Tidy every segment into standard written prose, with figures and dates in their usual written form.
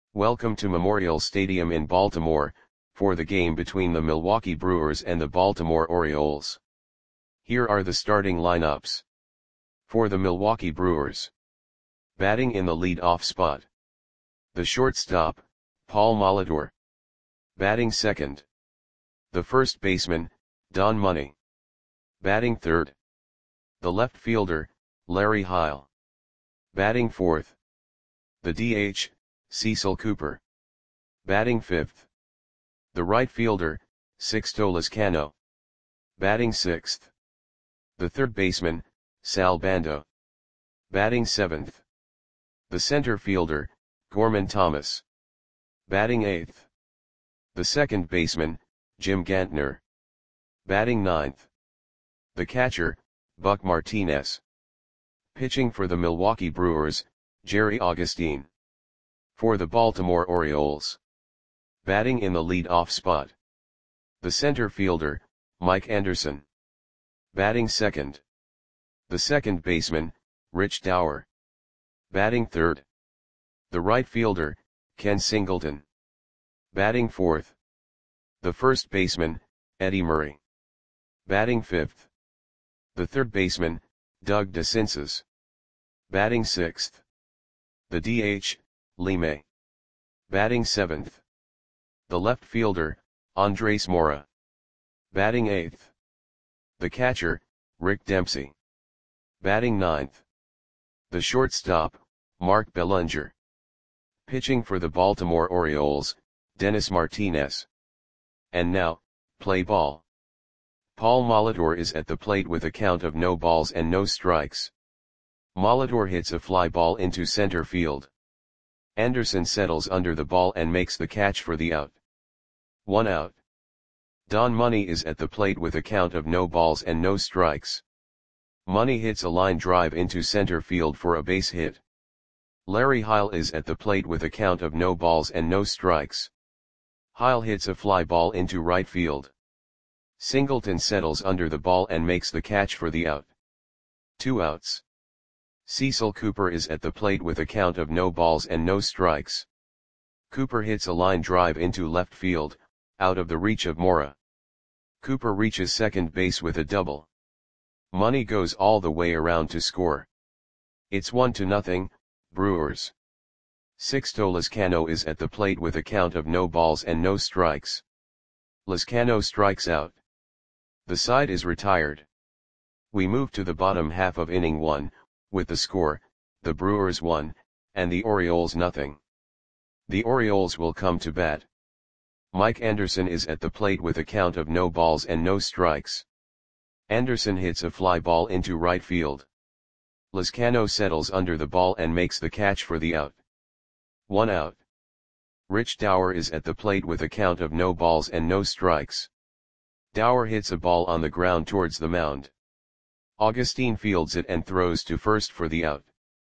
Welcome to Memorial Stadium in Baltimore, for the game between the Milwaukee Brewers and the Baltimore Orioles. Here are the starting lineups. For the Milwaukee Brewers. Batting in the lead-off spot. The shortstop, Paul Molitor. Batting second. The first baseman, Don Money. Batting third. The left fielder, Larry Heil. Batting fourth. The DH, Cecil Cooper. Batting fifth. The right fielder, Sixto Lezcano. Batting sixth. The third baseman, Sal Bando. Batting seventh. The center fielder, Gorman Thomas. Batting eighth. The second baseman, Jim Gantner. Batting ninth. The catcher, Buck Martinez. Pitching for the Milwaukee Brewers, Jerry Augustine. For the Baltimore Orioles. Batting in the lead-off spot. The center fielder, Mike Anderson. Batting second. The second baseman, Rich Dauer. Batting third. The right fielder, Ken Singleton. Batting fourth. The first baseman, Eddie Murray. Batting fifth. The third baseman, Doug DeCinces. Batting sixth. The DH, Lee May. Batting seventh. The left fielder, Andres Mora. Batting eighth. The catcher, Rick Dempsey. Batting ninth. The shortstop, Mark Belanger. Pitching for the Baltimore Orioles, Dennis Martinez. And now, play ball. Paul Molitor is at the plate with a count of no balls and no strikes. Molitor hits a fly ball into center field. Anderson settles under the ball and makes the catch for the out. 1 out. Don Money is at the plate with a count of no balls and no strikes. Money hits a line drive into center field for a base hit. Larry Heil is at the plate with a count of no balls and no strikes. Heil hits a fly ball into right field. Singleton settles under the ball and makes the catch for the out. 2 outs. Cecil Cooper is at the plate with a count of no balls and no strikes. Cooper hits a line drive into left field, out of the reach of Mora. Cooper reaches second base with a double. Money goes all the way around to score. It's 1-0, Brewers. Sixto Lezcano is at the plate with a count of no balls and no strikes. Lezcano strikes out. The side is retired. We move to the bottom half of inning 1, with the score, the Brewers 1, and the Orioles 0. The Orioles will come to bat. Mike Anderson is at the plate with a count of no balls and no strikes. Anderson hits a fly ball into right field. Lezcano settles under the ball and makes the catch for the out. 1 out. Rich Dauer is at the plate with a count of no balls and no strikes. Dauer hits a ball on the ground towards the mound. Augustine fields it and throws to first for the out.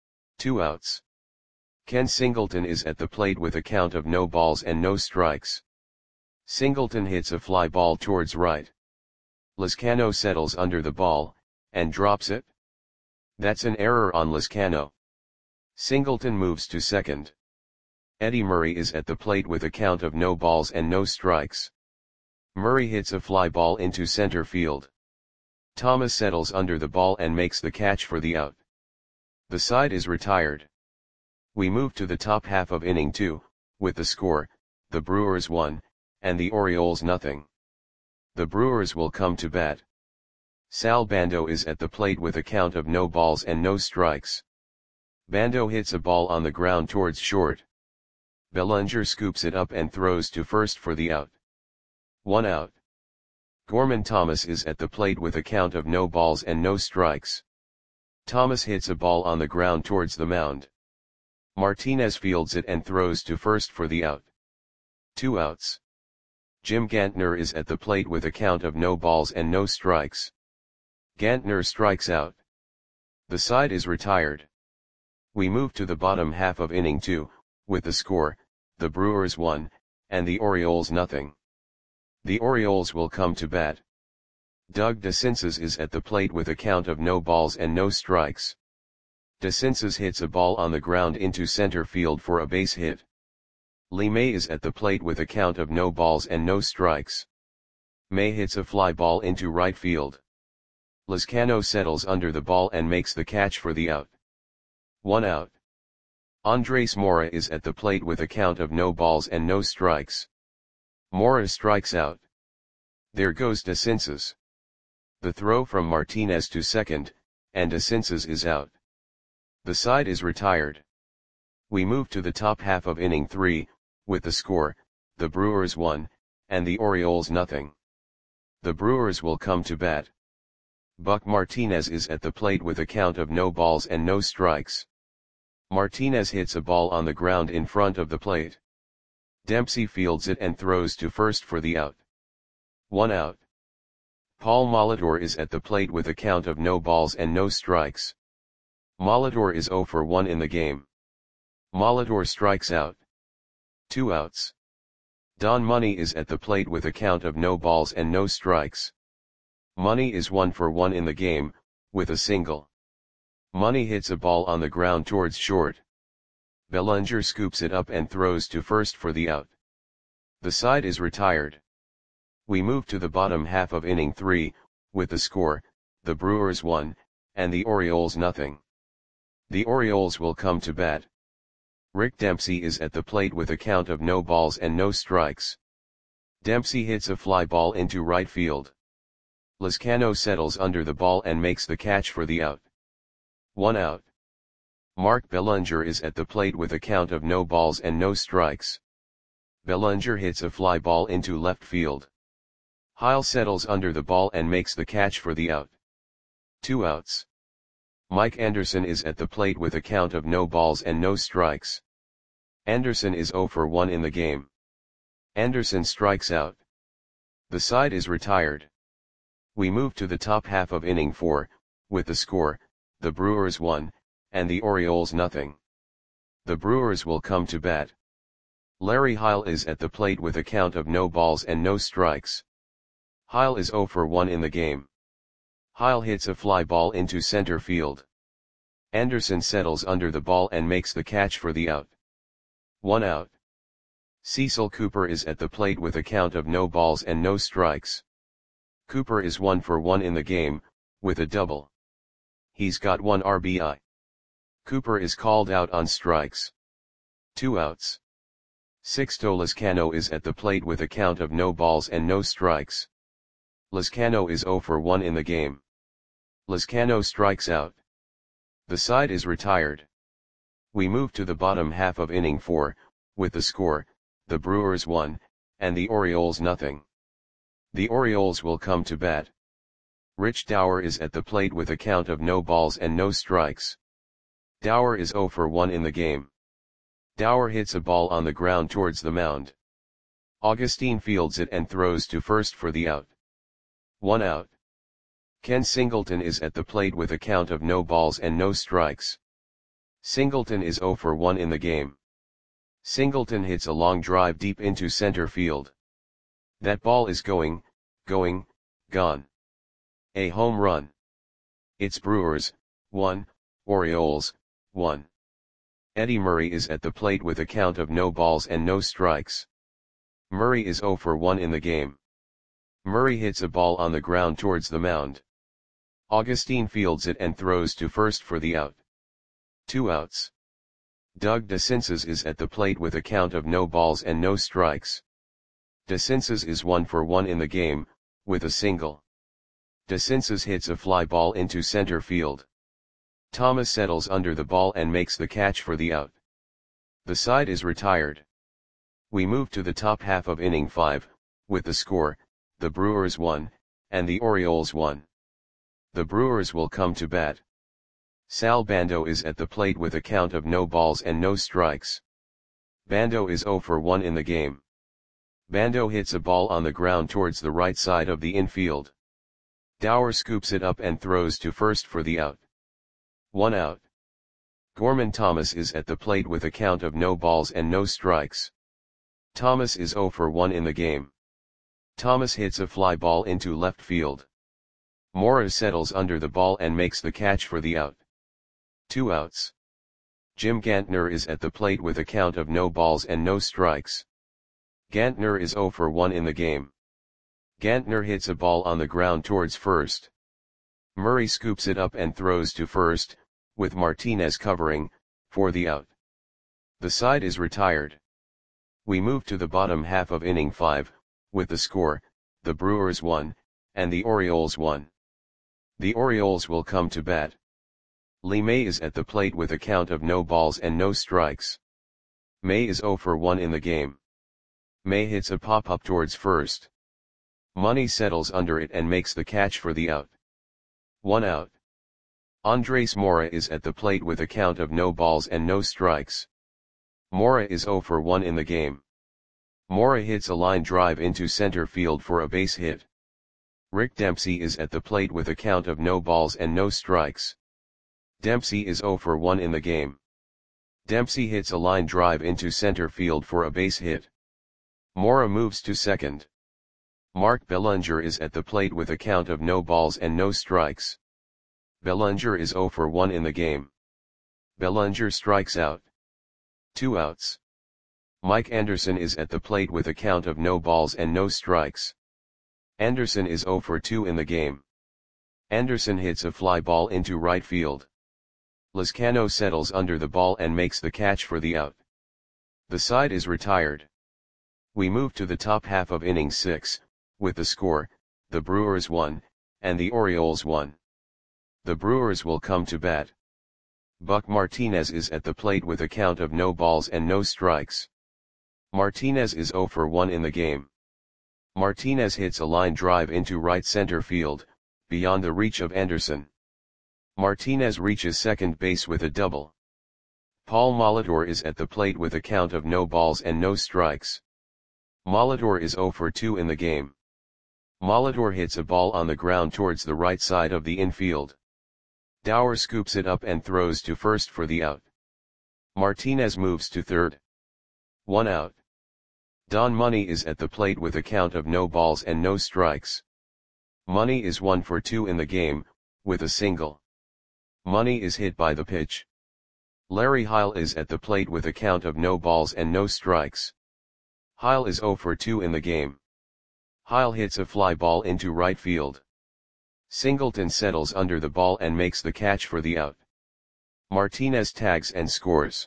2 outs. Ken Singleton is at the plate with a count of no balls and no strikes. Singleton hits a fly ball towards right. Lezcano settles under the ball, and drops it. That's an error on Lezcano. Singleton moves to second. Eddie Murray is at the plate with a count of no balls and no strikes. Murray hits a fly ball into center field. Thomas settles under the ball and makes the catch for the out. The side is retired. We move to the top half of inning 2, with the score, the Brewers 1, and the Orioles 0. The Brewers will come to bat. Sal Bando is at the plate with a count of no balls and no strikes. Bando hits a ball on the ground towards short. Belanger scoops it up and throws to first for the out. 1 out. Gorman Thomas is at the plate with a count of no balls and no strikes. Thomas hits a ball on the ground towards the mound. Martinez fields it and throws to first for the out. 2 outs. Jim Gantner is at the plate with a count of no balls and no strikes. Gantner strikes out. The side is retired. We move to the bottom half of inning 2, with the score, the Brewers 1, and the Orioles 0. The Orioles will come to bat. Doug DeCinces is at the plate with a count of no balls and no strikes. DeCinces hits a ball on the ground into center field for a base hit. Lee May is at the plate with a count of no balls and no strikes. May hits a fly ball into right field. Lezcano settles under the ball and makes the catch for the out. 1 out. Andres Mora is at the plate with a count of no balls and no strikes. Mora strikes out. There goes De Cinces. The throw from Martinez to second, and De Cinces is out. The side is retired. We move to the top half of inning 3, with the score, the Brewers 1, and the Orioles nothing. The Brewers will come to bat. Buck Martinez is at the plate with a count of no balls and no strikes. Martinez hits a ball on the ground in front of the plate. Dempsey fields it and throws to first for the out. 1 out. Paul Molitor is at the plate with a count of no balls and no strikes. Molitor is 0 for 1 in the game. Molitor strikes out. 2 outs. Don Money is at the plate with a count of no balls and no strikes. Money is 1 for 1 in the game, with a single. Money hits a ball on the ground towards short. Bellinger scoops it up and throws to first for the out. The side is retired. We move to the bottom half of inning 3, with the score, the Brewers 1, and the Orioles nothing. The Orioles will come to bat. Rick Dempsey is at the plate with a count of no balls and no strikes. Dempsey hits a fly ball into right field. Lezcano settles under the ball and makes the catch for the out. 1 out. Mark Bellinger is at the plate with a count of no balls and no strikes. Bellinger hits a fly ball into left field. Heil settles under the ball and makes the catch for the out. 2 outs. Mike Anderson is at the plate with a count of no balls and no strikes. Anderson is 0 for 1 in the game. Anderson strikes out. The side is retired. We move to the top half of inning 4, with the score, the Brewers 1, and the Orioles nothing. The Brewers will come to bat. Larry Heil is at the plate with a count of no balls and no strikes. Heil is 0 for 1 in the game. Heil hits a fly ball into center field. Anderson settles under the ball and makes the catch for the out. 1 out. Cecil Cooper is at the plate with a count of no balls and no strikes. Cooper is 1 for 1 in the game, with a double. He's got 1 RBI. Cooper is called out on strikes. 2 outs. Sixto Lezcano is at the plate with a count of no balls and no strikes. Lezcano is 0 for 1 in the game. Lezcano strikes out. The side is retired. We move to the bottom half of inning 4, with the score, the Brewers 1, and the Orioles nothing. The Orioles will come to bat. Rich Dower is at the plate with a count of no balls and no strikes. Dower is 0 for 1 in the game. Dower hits a ball on the ground towards the mound. Augustine fields it and throws to first for the out. 1 out. Ken Singleton is at the plate with a count of no balls and no strikes. Singleton is 0 for 1 in the game. Singleton hits a long drive deep into center field. That ball is gone. A home run. It's Brewers 1, Orioles 1. Eddie Murray is at the plate with a count of no balls and no strikes. Murray is 0 for 1 in the game. Murray hits a ball on the ground towards the mound. Augustine fields it and throws to first for the out. 2 outs. Doug De Cinces is at the plate with a count of no balls and no strikes. De Cinces is 1 for 1 in the game, with a single. De Cinces hits a fly ball into center field. Thomas settles under the ball and makes the catch for the out. The side is retired. We move to the top half of inning 5, with the score, the Brewers 1, and the Orioles 1. The Brewers will come to bat. Sal Bando is at the plate with a count of no balls and no strikes. Bando is 0 for 1 in the game. Bando hits a ball on the ground towards the right side of the infield. Dower scoops it up and throws to first for the out. 1 out. Gorman Thomas is at the plate with a count of no balls and no strikes. Thomas is 0 for 1 in the game. Thomas hits a fly ball into left field. Mora settles under the ball and makes the catch for the out. 2 outs. Jim Gantner is at the plate with a count of no balls and no strikes. Gantner is 0 for 1 in the game. Gantner hits a ball on the ground towards first. Murray scoops it up and throws to first, with Martinez covering, for the out. The side is retired. We move to the bottom half of inning 5, with the score, the Brewers 1, and the Orioles 1. The Orioles will come to bat. Lee May is at the plate with a count of no balls and no strikes. May is 0 for 1 in the game. May hits a pop-up towards first. Money settles under it and makes the catch for the out. 1 out. Andres Mora is at the plate with a count of no balls and no strikes. Mora is 0 for 1 in the game. Mora hits a line drive into center field for a base hit. Rick Dempsey is at the plate with a count of no balls and no strikes. Dempsey is 0 for 1 in the game. Dempsey hits a line drive into center field for a base hit. Mora moves to second. Mark Bellinger is at the plate with a count of no balls and no strikes. Bellinger is 0 for 1 in the game. Bellinger strikes out. 2 outs. Mike Anderson is at the plate with a count of no balls and no strikes. Anderson is 0 for 2 in the game. Anderson hits a fly ball into right field. Lizcano settles under the ball and makes the catch for the out. The side is retired. We move to the top half of inning 6, with the score, the Brewers 1, and the Orioles 1. The Brewers will come to bat. Buck Martinez is at the plate with a count of no balls and no strikes. Martinez is 0 for 1 in the game. Martinez hits a line drive into right center field, beyond the reach of Anderson. Martinez reaches second base with a double. Paul Molitor is at the plate with a count of no balls and no strikes. Molitor is 0 for 2 in the game. Molitor hits a ball on the ground towards the right side of the infield. Dower scoops it up and throws to first for the out. Martinez moves to third. 1 out. Don Money is at the plate with a count of no balls and no strikes. Money is 1 for 2 in the game, with a single. Money is hit by the pitch. Larry Heil is at the plate with a count of no balls and no strikes. Heil is 0 for 2 in the game. Heil hits a fly ball into right field. Singleton settles under the ball and makes the catch for the out. Martinez tags and scores.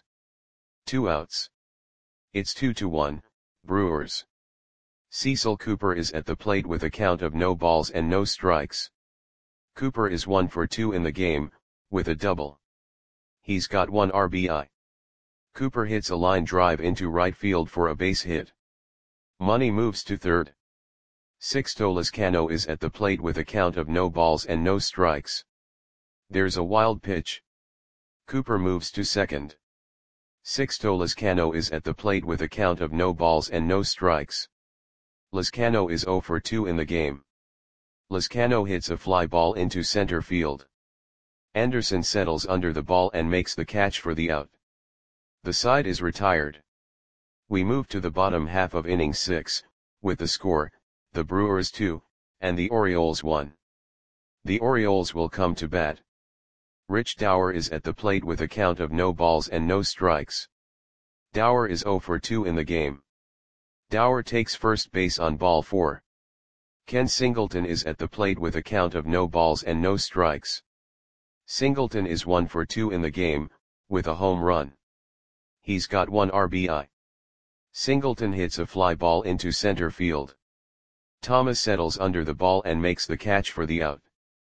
2 outs. It's 2-1, Brewers. Cecil Cooper is at the plate with a count of no balls and no strikes. Cooper is 1 for 2 in the game, with a double. He's got 1 RBI. Cooper hits a line drive into right field for a base hit. Money moves to third. Sixto Lizcano is at the plate with a count of no balls and no strikes. There's a wild pitch. Cooper moves to second. Sixto Lizcano is at the plate with a count of no balls and no strikes. Lizcano is 0 for 2 in the game. Lizcano hits a fly ball into center field. Anderson settles under the ball and makes the catch for the out. The side is retired. We move to the bottom half of inning 6, with the score, the Brewers 2, and the Orioles 1. The Orioles will come to bat. Rich Dower is at the plate with a count of no balls and no strikes. Dower is 0 for 2 in the game. Dower takes first base on ball 4. Ken Singleton is at the plate with a count of no balls and no strikes. Singleton is 1 for 2 in the game, with a home run. He's got 1 RBI. Singleton hits a fly ball into center field. Thomas settles under the ball and makes the catch for the out.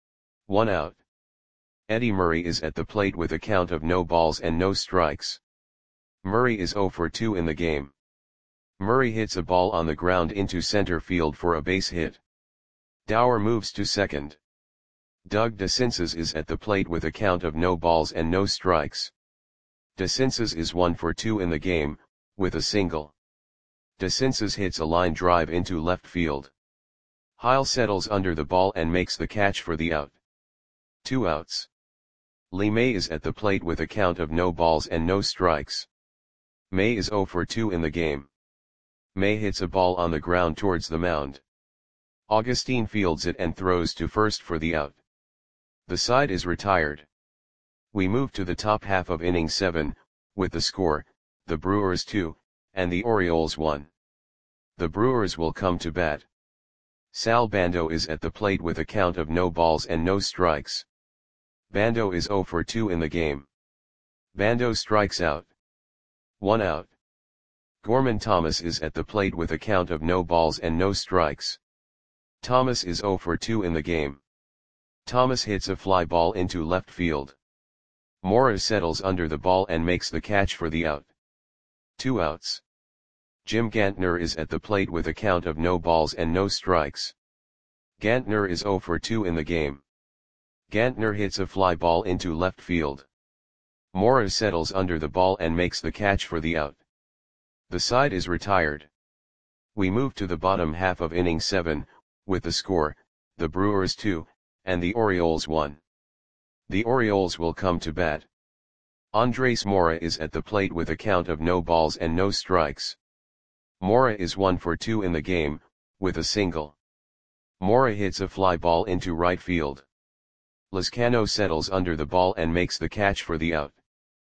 1 out. Eddie Murray is at the plate with a count of no balls and no strikes. Murray is 0 for 2 in the game. Murray hits a ball on the ground into center field for a base hit. Dower moves to second. Doug DeCinces is at the plate with a count of no balls and no strikes. DeCinces is 1 for 2 in the game, with a single. DeCinces hits a line drive into left field. Heil settles under the ball and makes the catch for the out. 2 outs. Lee May is at the plate with a count of no balls and no strikes. May is 0 for 2 in the game. May hits a ball on the ground towards the mound. Augustine fields it and throws to first for the out. The side is retired. We move to the top half of inning 7, with the score, the Brewers 2, and the Orioles 1. The Brewers will come to bat. Sal Bando is at the plate with a count of no balls and no strikes. Bando is 0 for 2 in the game. Bando strikes out. 1 out. Gorman Thomas is at the plate with a count of no balls and no strikes. Thomas is 0 for 2 in the game. Thomas hits a fly ball into left field. Mora settles under the ball and makes the catch for the out. 2 outs. Jim Gantner is at the plate with a count of no balls and no strikes. Gantner is 0 for 2 in the game. Gantner hits a fly ball into left field. Mora settles under the ball and makes the catch for the out. The side is retired. We move to the bottom half of inning 7, with the score, the Brewers 2, and the Orioles 1. The Orioles will come to bat. Andres Mora is at the plate with a count of no balls and no strikes. Mora is 1 for 2 in the game, with a single. Mora hits a fly ball into right field. Lizcano settles under the ball and makes the catch for the out.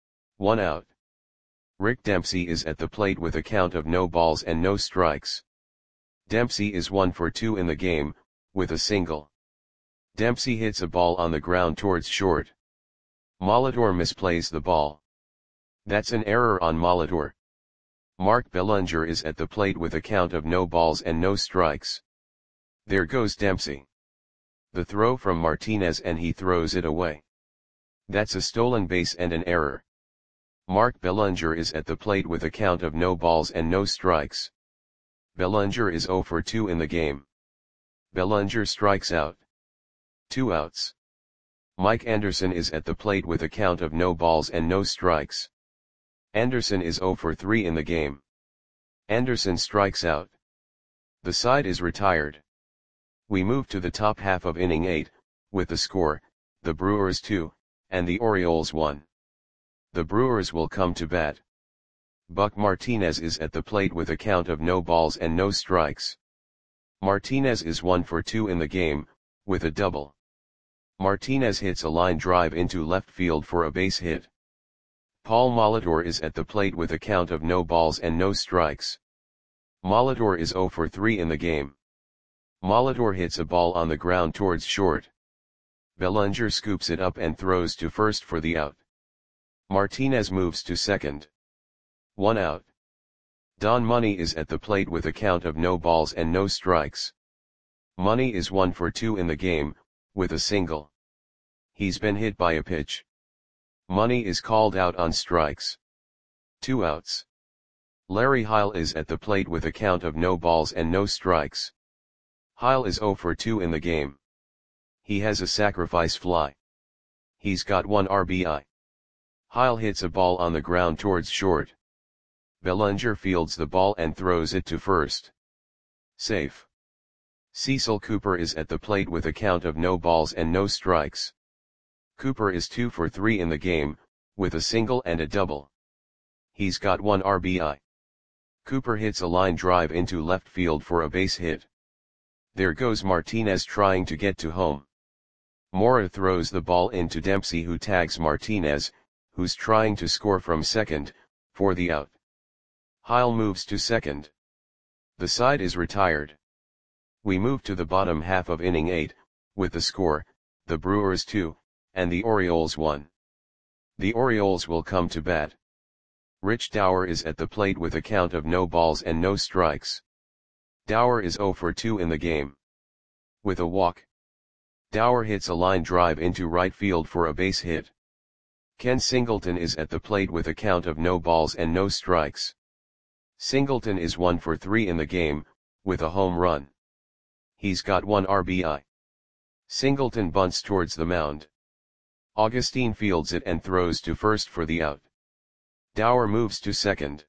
1 out. Rick Dempsey is at the plate with a count of no balls and no strikes. Dempsey is 1 for 2 in the game, with a single. Dempsey hits a ball on the ground towards short. Molitor misplays the ball. That's an error on Molitor. Mark Bellinger is at the plate with a count of no balls and no strikes. There goes Dempsey. The throw from Martinez and he throws it away. That's a stolen base and an error. Mark Bellinger is at the plate with a count of no balls and no strikes. Bellinger is 0 for 2 in the game. Bellinger strikes out. 2 outs. Mike Anderson is at the plate with a count of no balls and no strikes. Anderson is 0 for 3 in the game. Anderson strikes out. The side is retired. We move to the top half of inning 8, with the score, the Brewers 2, and the Orioles 1. The Brewers will come to bat. Buck Martinez is at the plate with a count of no balls and no strikes. Martinez is 1 for 2 in the game, with a double. Martinez hits a line drive into left field for a base hit. Paul Molitor is at the plate with a count of no balls and no strikes. Molitor is 0 for 3 in the game. Molitor hits a ball on the ground towards short. Bellinger scoops it up and throws to first for the out. Martinez moves to second. 1 out. Don Money is at the plate with a count of no balls and no strikes. Money is 1 for 2 in the game, with a single. He's been hit by a pitch. Money is called out on strikes. 2 outs. Larry Heil is at the plate with a count of no balls and no strikes. Heil is 0 for 2 in the game. He has a sacrifice fly. He's got 1 RBI. Heil hits a ball on the ground towards short. Bellinger fields the ball and throws it to first. Safe. Cecil Cooper is at the plate with a count of no balls and no strikes. Cooper is 2 for 3 in the game, with a single and a double. He's got 1 RBI. Cooper hits a line drive into left field for a base hit. There goes Martinez trying to get to home. Mora throws the ball into Dempsey, who tags Martinez, who's trying to score from second, for the out. Heil moves to second. The side is retired. We move to the bottom half of inning 8, with the score, the Brewers 2, and the Orioles 1. The Orioles will come to bat. Rich Dower is at the plate with a count of no balls and no strikes. Dower is 0 for 2 in the game. With a walk. Dower hits a line drive into right field for a base hit. Ken Singleton is at the plate with a count of no balls and no strikes. Singleton is 1 for 3 in the game, with a home run. He's got 1 RBI. Singleton bunts towards the mound. Augustine fields it and throws to first for the out. Dower moves to second.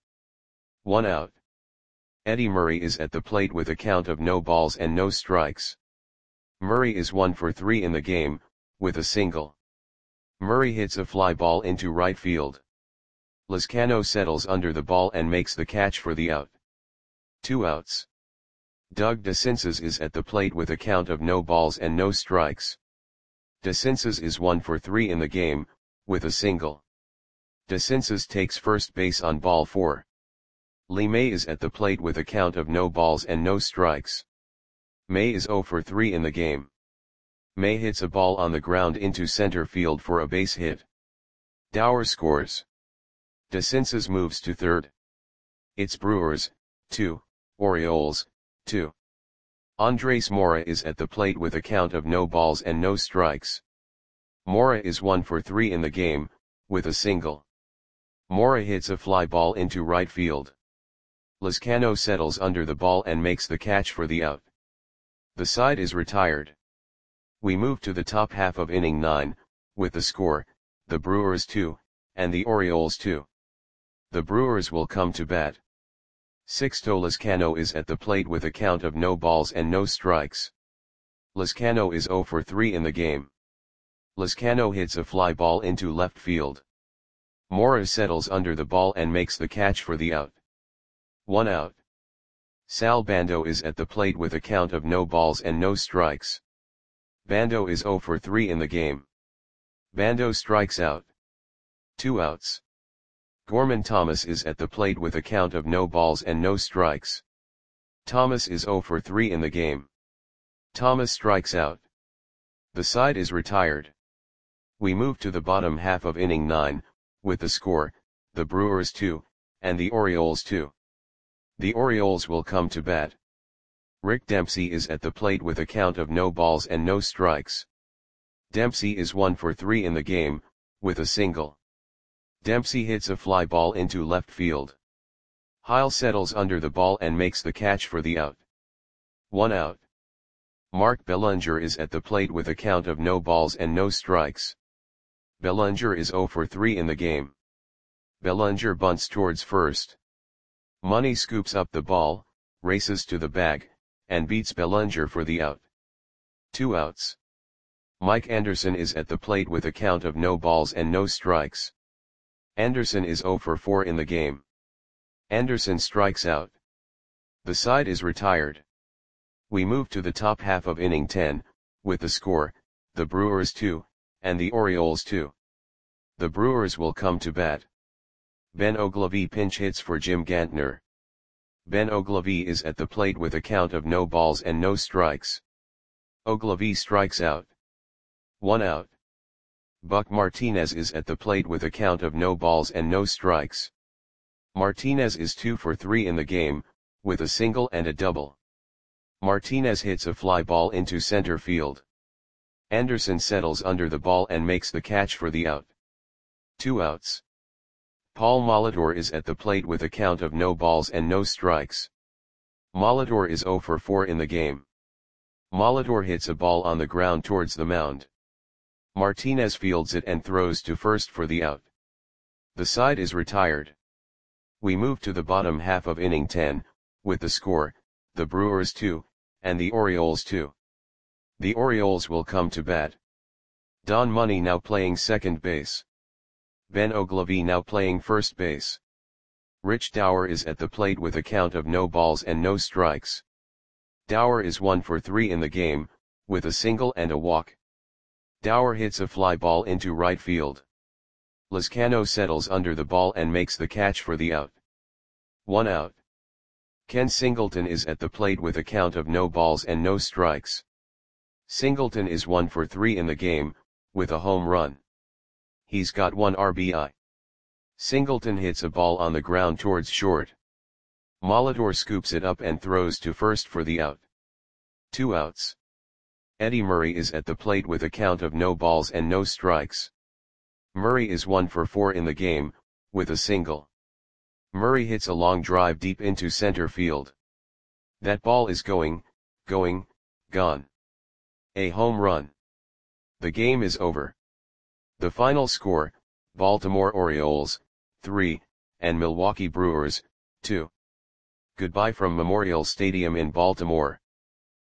1 out. Eddie Murray is at the plate with a count of no balls and no strikes. Murray is 1 for 3 in the game, with a single. Murray hits a fly ball into right field. Lizcano settles under the ball and makes the catch for the out. 2 outs. Doug DeCinces is at the plate with a count of no balls and no strikes. DeCinces is 1 for 3 in the game, with a single. DeCinces takes first base on ball 4. Lee May is at the plate with a count of no balls and no strikes. May is 0 for 3 in the game. May hits a ball on the ground into center field for a base hit. Dower scores. DeCinces moves to third. It's Brewers, 2, Orioles, 2. Andres Mora is at the plate with a count of no balls and no strikes. Mora is 1 for 3 in the game, with a single. Mora hits a fly ball into right field. Lizcano settles under the ball and makes the catch for the out. The side is retired. We move to the top half of inning 9, with the score, the Brewers 2, and the Orioles 2. The Brewers will come to bat. Sixto Lizcano is at the plate with a count of no balls and no strikes. Lizcano is 0 for 3 in the game. Lizcano hits a fly ball into left field. Mora settles under the ball and makes the catch for the out. 1 out. Sal Bando is at the plate with a count of no balls and no strikes. Bando is 0 for 3 in the game. Bando strikes out. 2 outs. Gorman Thomas is at the plate with a count of no balls and no strikes. Thomas is 0 for 3 in the game. Thomas strikes out. The side is retired. We move to the bottom half of inning 9, with the score, the Brewers 2, and the Orioles 2. The Orioles will come to bat. Rick Dempsey is at the plate with a count of no balls and no strikes. Dempsey is 1 for 3 in the game, with a single. Dempsey hits a fly ball into left field. Heil settles under the ball and makes the catch for the out. 1 out. Mark Bellinger is at the plate with a count of no balls and no strikes. Bellinger is 0 for 3 in the game. Bellinger bunts towards first. Money scoops up the ball, races to the bag, and beats Bellinger for the out. 2 outs. Mike Anderson is at the plate with a count of no balls and no strikes. Anderson is 0 for 4 in the game. Anderson strikes out. The side is retired. We move to the top half of inning 10, with the score, the Brewers 2, and the Orioles 2. The Brewers will come to bat. Ben Oglivie pinch hits for Jim Gantner. Ben Oglivie is at the plate with a count of no balls and no strikes. Oglivie strikes out. 1 out. Buck Martinez is at the plate with a count of no balls and no strikes. Martinez is 2 for 3 in the game, with a single and a double. Martinez hits a fly ball into center field. Anderson settles under the ball and makes the catch for the out. 2 outs. Paul Molitor is at the plate with a count of no balls and no strikes. Molitor is 0 for 4 in the game. Molitor hits a ball on the ground towards the mound. Martinez fields it and throws to first for the out. The side is retired. We move to the bottom half of inning 10, with the score, the Brewers 2, and the Orioles 2. The Orioles will come to bat. Don Money now playing second base. Ben Oglivie now playing first base. Rich Dower is at the plate with a count of no balls and no strikes. Dower is 1 for 3 in the game, with a single and a walk. Dower hits a fly ball into right field. Lizcano settles under the ball and makes the catch for the out. 1 out. Ken Singleton is at the plate with a count of no balls and no strikes. Singleton is 1 for 3 in the game, with a home run. He's got 1 RBI. Singleton hits a ball on the ground towards short. Molitor scoops it up and throws to first for the out. 2 outs. Eddie Murray is at the plate with a count of no balls and no strikes. Murray is 1 for 4 in the game, with a single. Murray hits a long drive deep into center field. That ball is gone. A home run. The game is over. The final score, Baltimore Orioles, 3, and Milwaukee Brewers, 2. Goodbye from Memorial Stadium in Baltimore.